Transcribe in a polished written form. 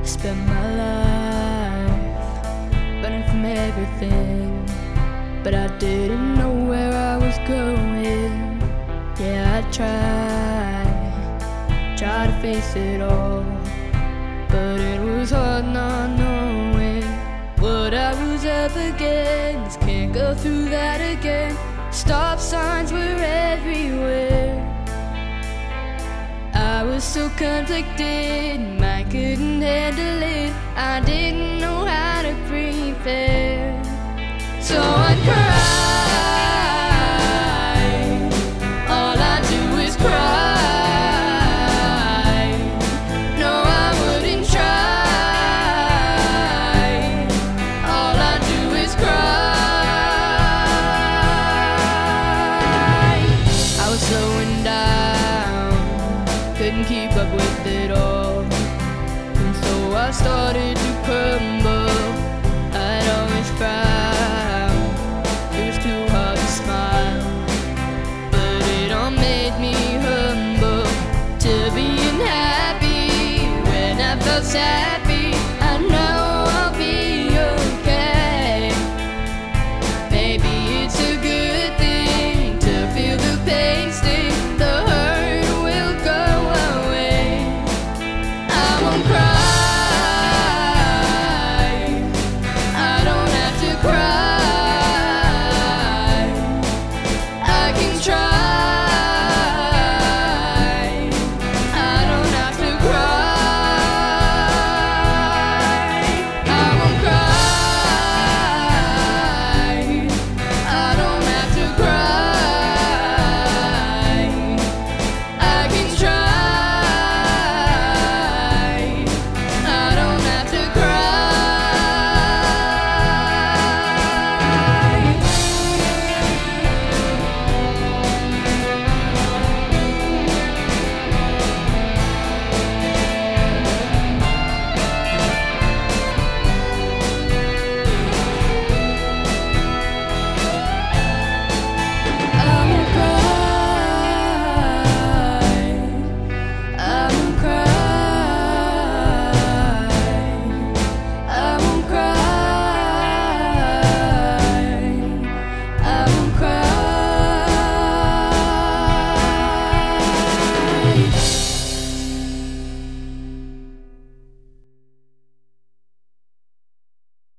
Spent my life running from everything, but I didn't know where I was going. Yeah, I tried to face it all, but it was hard not knowing what I was up against. Can't go through that again. Stop signs were everywhere. I was so conflicted, I couldn't handle it. I didn't know how to prepare, so I cried. All I do is cry. No, I wouldn't try. All I do is cry. I was slowing down, couldn't keep up with it all, and so I started to crumble. I'd always frown, it was too hard to smile, but it all made me humble to being happy when I felt sad.